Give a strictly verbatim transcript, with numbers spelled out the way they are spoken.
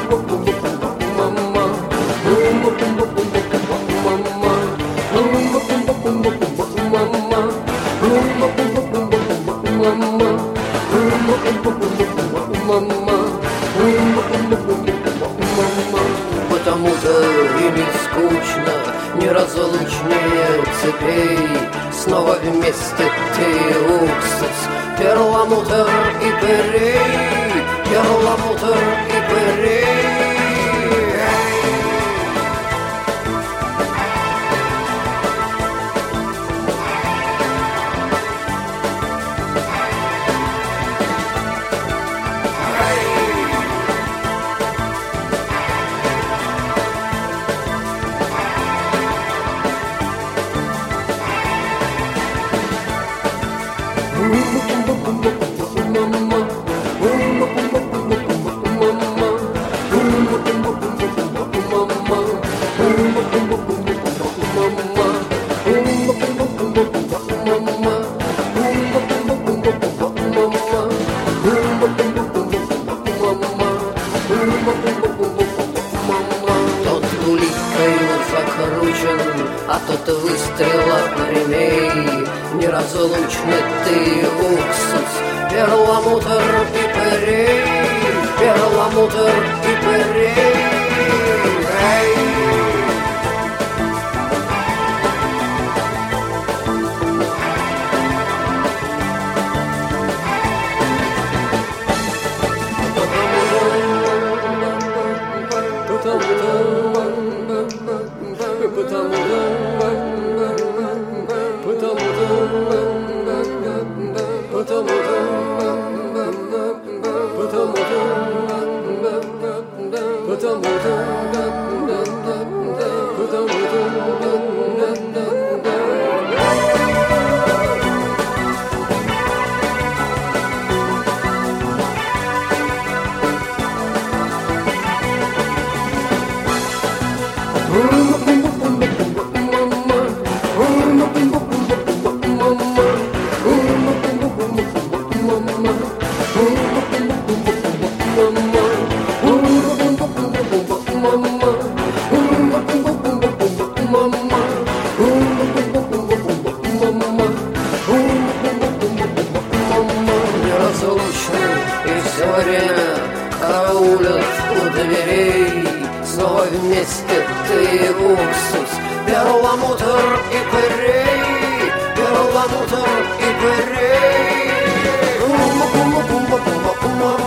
Потому-то и не скучно, неразлучнее цепей. Снова вместе ты и уксус, перламутр и пырей, перламутр и пырей. Тот улиткою закручен, а тот выстрела ремей. Неразлучны ты и уксус, перламутр и пырей, перламутр и пырей. Неразлучны и все время караулят у дверей. Снова вместе ты и уксус, перламутр и пырей, перламутр и пырей.